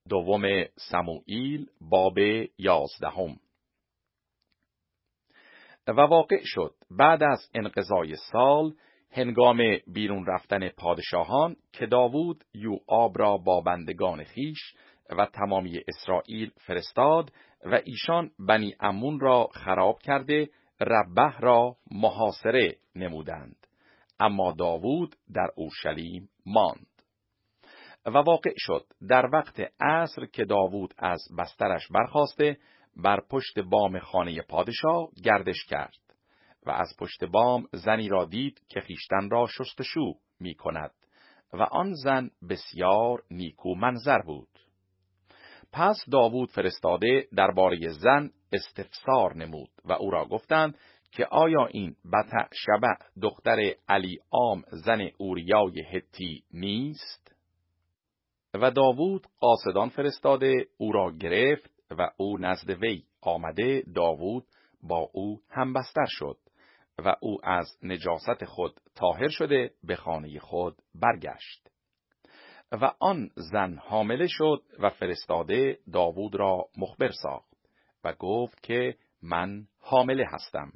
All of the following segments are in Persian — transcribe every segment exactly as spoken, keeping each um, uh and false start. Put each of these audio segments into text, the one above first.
دوم سموئیل باب یازدهم. و واقع شد بعد از انقضای سال، هنگام بیرون رفتن پادشاهان، که داوود یوآب را با بندگان خیش و تمامی اسرائیل فرستاد و ایشان بنی عمون را خراب کرده ربه را محاصره نمودند، اما داوود در اورشلیم ماند. و واقع شد در وقت عصر که داوود از بسترش برخاسته بر پشت بام خانه پادشاه گردش کرد و از پشت بام زنی را دید که خیشتن را شستشو می کند و آن زن بسیار نیکو منظر بود. پس داوود فرستاده درباره زن استفسار نمود و او را گفتند که آیا این بطع شبع دختر علی عام زن اوریای هتی نیست؟ و داوود قاصدان فرستاده او را گرفت و او نزد وی آمده داوود با او همبستر شد و او از نجاست خود طاهر شده به خانه خود برگشت. و آن زن حامله شد و فرستاده داوود را مخبر ساخت و گفت که من حامله هستم.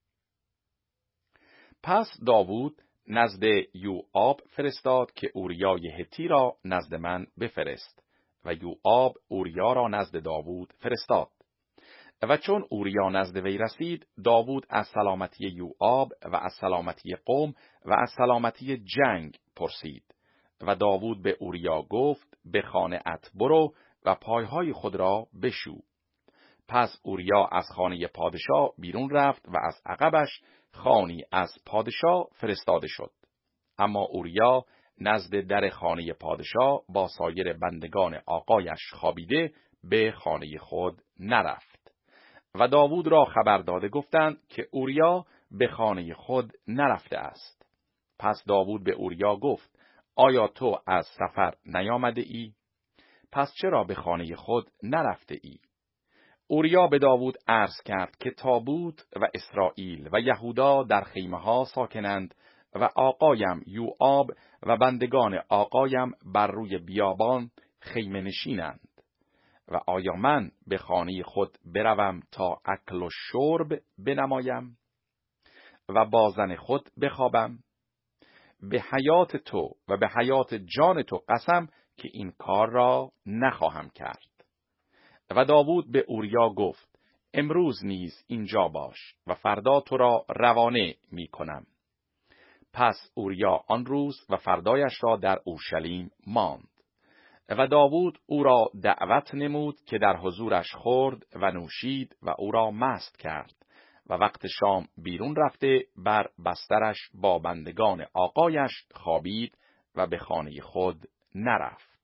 پس داوود نزد یوآب فرستاد که اوریای هتی را نزد من بفرست و یوآب اوریا را نزد داوود فرستاد. و چون اوریا نزد وی رسید، داوود از سلامتی یوآب و از سلامتی قوم و از سلامتی جنگ پرسید و داوود به اوریا گفت به خانه ات برو و پایهای خود را بشو. پس اوریا از خانه پادشاه بیرون رفت و از عقبش خانی از پادشاه فرستاده شد. اما اوریا نزد در خانه پادشاه با سایر بندگان آقایش خوابیده به خانه خود نرفت. و داوود را خبر داده گفتند که اوریا به خانه خود نرفته است. پس داوود به اوریا گفت آیا تو از سفر نیامده ای؟ پس چرا به خانه خود نرفته ای؟ اوریا به داوود عرض کرد که تابوت و اسرائیل و یهودا در خیمه ها ساکنند و آقایم یوآب و بندگان آقایم بر روی بیابان خیمه نشینند. و آیا من به خانه خود بروم تا اکل و شرب بنمایم و با زن خود بخوابم؟ به حیات تو و به حیات جان تو قسم که این کار را نخواهم کرد. و داوود به اوریا گفت امروز نیز اینجا باش و فردا تو را روانه می کنم. پس اوریا آن روز و فردایش را در اورشلیم ماند. و داوود او را دعوت نمود که در حضورش خورد و نوشید و او را مست کرد و وقت شام بیرون رفته بر بسترش با بندگان آقایش خوابید و به خانه خود نرفت.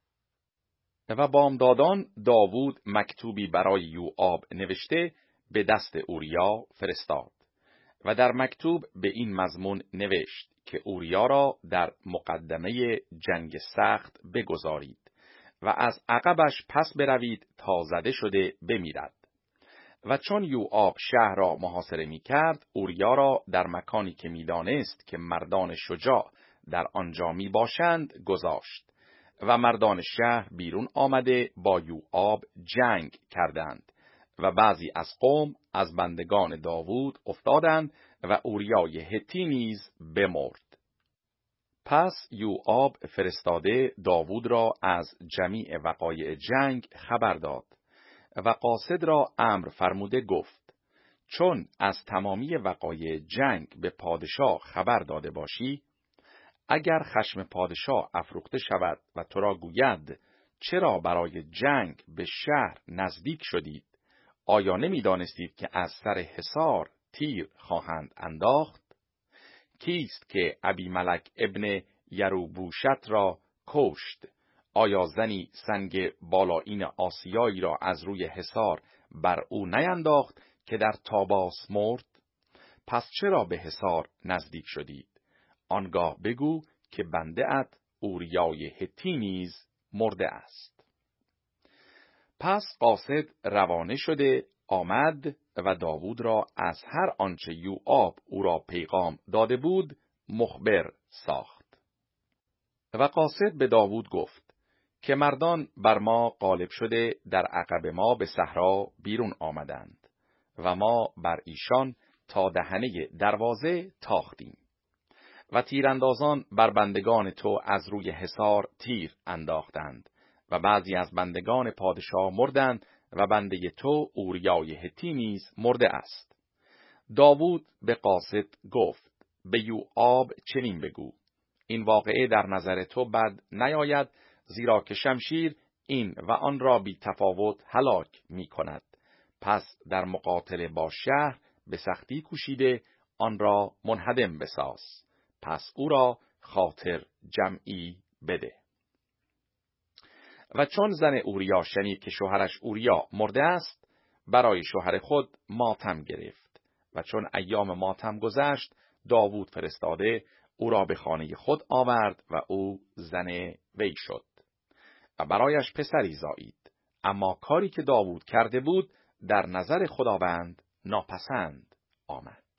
و بامدادان داوود مکتوبی برای یوآب نوشته به دست اوریا فرستاد و در مکتوب به این مضمون نوشت که اوریا را در مقدمه جنگ سخت بگذارید و از عقبش پس بروید تا زده شده بمیرد. و چون یوآب شهر را محاصره می کرد، اوریا را در مکانی که می دانست که مردان شجاع در آنجا می باشند گذاشت و مردان شهر بیرون آمده با یوآب جنگ کردند و بعضی از قوم از بندگان داوود افتادند و اوریای هتی نیز بمرد. پس یوآب فرستاده داوود را از جمیع وقایع جنگ خبر داد و قاصد را امر فرموده گفت چون از تمامی وقایع جنگ به پادشاه خبر داده باشی، اگر خشم پادشاه افروخته شود و تو را گوید چرا برای جنگ به شهر نزدیک شدید، آیا نمی دانستید که از سر حصار تیر خواهند انداخت؟ کیست که ابیملک ابن یروبوشت را کشت؟ آیا زنی سنگ بالائین آسیایی را از روی حصار بر او نینداخت که در تاباس مرد؟ پس چرا به حصار نزدیک شدید؟ آنگاه بگو که بنده ات اوریای هتی نیز مرده است. پس قاصد روانه شده آمد و داوود را از هر آنچه یوآب او را پیغام داده بود مخبر ساخت. و قاصد به داوود گفت که مردان بر ما غالب شده در عقب ما به صحرا بیرون آمدند و ما بر ایشان تا دهنه دروازه تاختیم و تیراندازان بر بندگان تو از روی حصار تیر انداختند و بعضی از بندگان پادشاه مردند و بنده تو اوریای هتی نیز مرده است. داوود به قاصد گفت: به یوآب چنین بگو: این واقعه در نظر تو بد نیاید، زیرا که شمشیر این و آن را بی تفاوت هلاک می کند. پس در مقاتله با شهر به سختی کوشیده آن را منهدم بساز. پس او را خاطر جمعی بده. و چون زن اوریا شنید که شوهرش اوریا مرده است، برای شوهر خود ماتم گرفت. و چون ایام ماتم گذشت، داوود فرستاده او را به خانه خود آورد و او زن وی شد و برایش پسری زایید. اما کاری که داوود کرده بود در نظر خداوند ناپسند آمد.